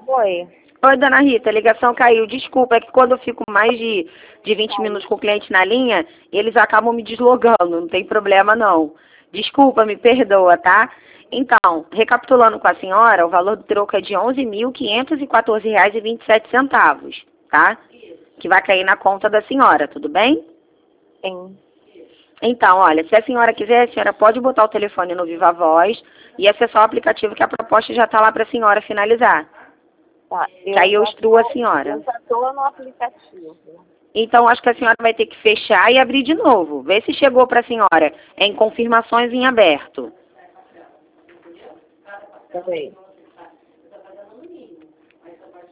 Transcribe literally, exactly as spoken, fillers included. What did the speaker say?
Oi. Oi, dona Rita, a ligação caiu. Desculpa, é que quando eu fico mais de, de vinte minutos com o cliente na linha, eles acabam me deslogando, não tem problema não. Desculpa, me perdoa, tá? Então, recapitulando com a senhora, o valor do troco é de onze mil quinhentos e quatorze reais e vinte e sete centavos, tá? Que vai cair na conta da senhora, tudo bem? Sim. Então, olha, se a senhora quiser, a senhora pode botar o telefone no Viva Voz e acessar o aplicativo que a proposta já está lá para a senhora finalizar. Tá. Que aí eu já instruo a tô- senhora. Eu já estou no aplicativo. Então, acho que a senhora vai ter que fechar e abrir de novo. Vê se chegou para a senhora. É em confirmações em aberto. Peraí.